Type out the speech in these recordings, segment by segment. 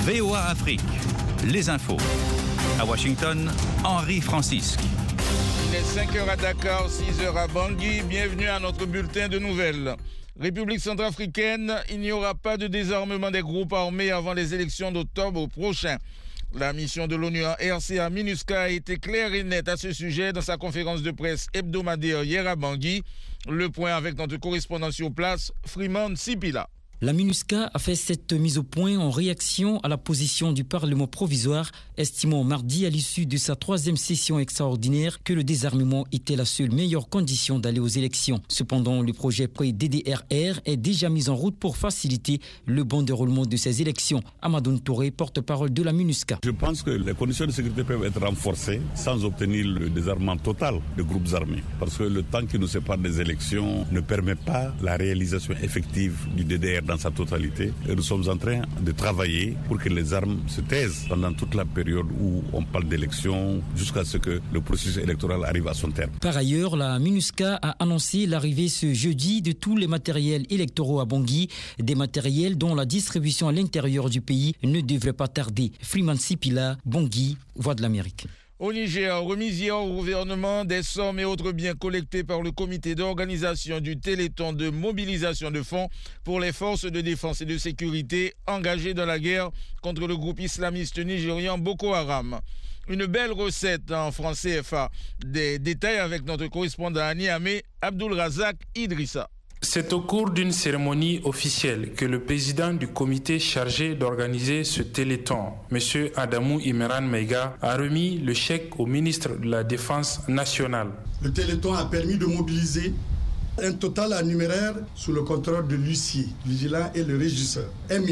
VOA Afrique, les infos. À Washington, Henri Francisque. Il est 5h à Dakar, 6h à Bangui. Bienvenue à notre bulletin de nouvelles. République centrafricaine, il n'y aura pas de désarmement des groupes armés avant les élections d'octobre prochain. La mission de l'ONU en RCA MINUSCA a été claire et nette à ce sujet dans sa conférence de presse hebdomadaire hier à Bangui. Le point avec notre correspondant sur place, Freeman Sipila. La MINUSCA a fait cette mise au point en réaction à la position du Parlement provisoire, estimant mardi à l'issue de sa 3e session extraordinaire que le désarmement était la seule meilleure condition d'aller aux élections. Cependant, le projet pré-DDRR est déjà mis en route pour faciliter le bon déroulement de ces élections. Amadou Touré, porte-parole de la MINUSCA. Je pense que les conditions de sécurité peuvent être renforcées sans obtenir le désarmement total des groupes armés. Parce que le temps qui nous sépare des élections ne permet pas la réalisation effective du DDR dans sa totalité. Et nous sommes en train de travailler pour que les armes se taisent pendant toute la période où on parle d'élections jusqu'à ce que le processus électoral arrive à son terme. Par ailleurs, la MINUSCA a annoncé l'arrivée ce jeudi de tous les matériels électoraux à Bangui, des matériels dont la distribution à l'intérieur du pays ne devrait pas tarder. Freeman Sipila, Bangui, Voix de l'Amérique. Au Niger, remise hier au gouvernement des sommes et autres biens collectés par le comité d'organisation du Téléthon de mobilisation de fonds pour les forces de défense et de sécurité engagées dans la guerre contre le groupe islamiste nigérian Boko Haram. Une belle recette en francs CFA. Des détails avec notre correspondant à Niamey, Abdul Razak Idrissa. C'est au cours d'une cérémonie officielle que le président du comité chargé d'organiser ce téléthon, M. Adamou Imran Meiga, a remis le chèque au ministre de la Défense nationale. Le téléthon a permis de mobiliser un total en numéraire sous le contrôle de l'huissier, vigilant et le régisseur.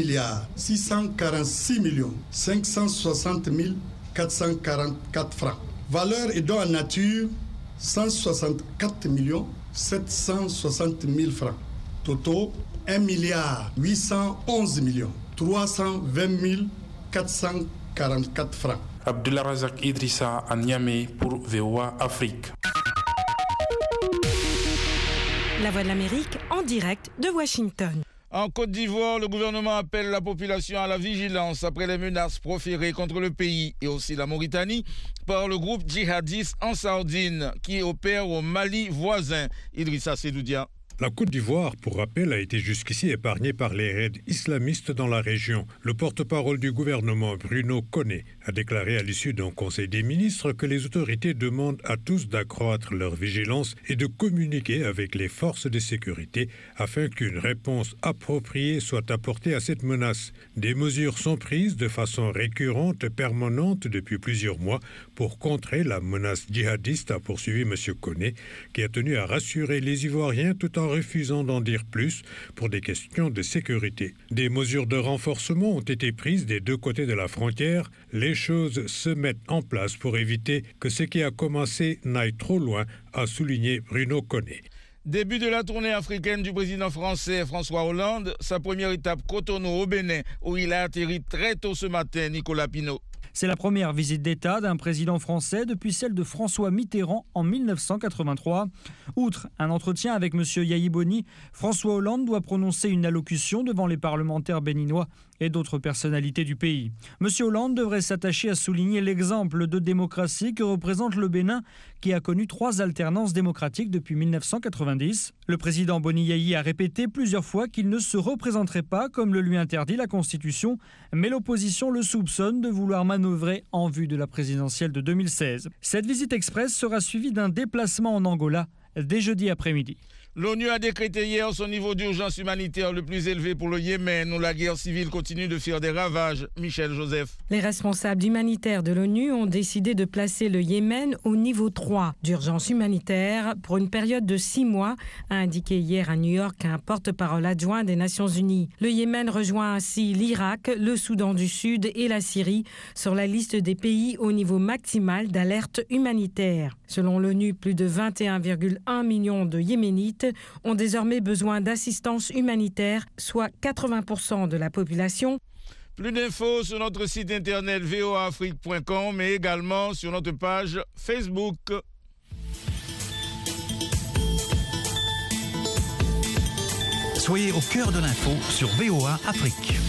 1,646 560 444 francs. Valeur et dons en nature, 164 760 000 francs. Total, 1,811 320 444 francs. Abdullah Razak Idrissa à Niamey pour VOA Afrique. La Voix de l'Amérique en direct de Washington. En Côte d'Ivoire, le gouvernement appelle la population à la vigilance après les menaces proférées contre le pays et aussi la Mauritanie par le groupe djihadiste Ansardine qui opère au Mali voisin. Idrissa Sedoudia. La Côte d'Ivoire, pour rappel, a été jusqu'ici épargnée par les raids islamistes dans la région. Le porte-parole du gouvernement, Bruno Koné, a déclaré à l'issue d'un conseil des ministres que les autorités demandent à tous d'accroître leur vigilance et de communiquer avec les forces de sécurité afin qu'une réponse appropriée soit apportée à cette menace. Des mesures sont prises de façon récurrente et permanente depuis plusieurs mois pour contrer la menace djihadiste, a poursuivi M. Koné, qui a tenu à rassurer les Ivoiriens tout en refusant d'en dire plus pour des questions de sécurité. Des mesures de renforcement ont été prises des deux côtés de la frontière. Les choses se mettent en place pour éviter que ce qui a commencé n'aille trop loin, a souligné Bruno Koné. Début de la tournée africaine du président français François Hollande, sa première étape Cotonou au Bénin, où il a atterri très tôt ce matin, Nicolas Pinault. C'est la première visite d'État d'un président français depuis celle de François Mitterrand en 1983. Outre un entretien avec M. Yahi Boni, François Hollande doit prononcer une allocution devant les parlementaires béninois et d'autres personnalités du pays. M. Hollande devrait s'attacher à souligner l'exemple de démocratie que représente le Bénin, qui a connu 3 alternances démocratiques depuis 1990. Le président Boni Yahi a répété plusieurs fois qu'il ne se représenterait pas comme le lui interdit la Constitution, mais l'opposition le soupçonne de vouloir manœuvrer en vue de la présidentielle de 2016. Cette visite express sera suivie d'un déplacement en Angola dès jeudi après-midi. L'ONU a décrété hier son niveau d'urgence humanitaire le plus élevé pour le Yémen, où la guerre civile continue de faire des ravages. Michel Joseph. Les responsables humanitaires de l'ONU ont décidé de placer le Yémen au niveau 3 d'urgence humanitaire pour une période de 6 mois, a indiqué hier à New York un porte-parole adjoint des Nations Unies. Le Yémen rejoint ainsi l'Irak, le Soudan du Sud et la Syrie sur la liste des pays au niveau maximal d'alerte humanitaire. Selon l'ONU, plus de 21,1 millions de Yéménites ont désormais besoin d'assistance humanitaire, soit 80% de la population. Plus d'infos sur notre site internet voaafrique.com, mais également sur notre page Facebook. Soyez au cœur de l'info sur VOA Afrique.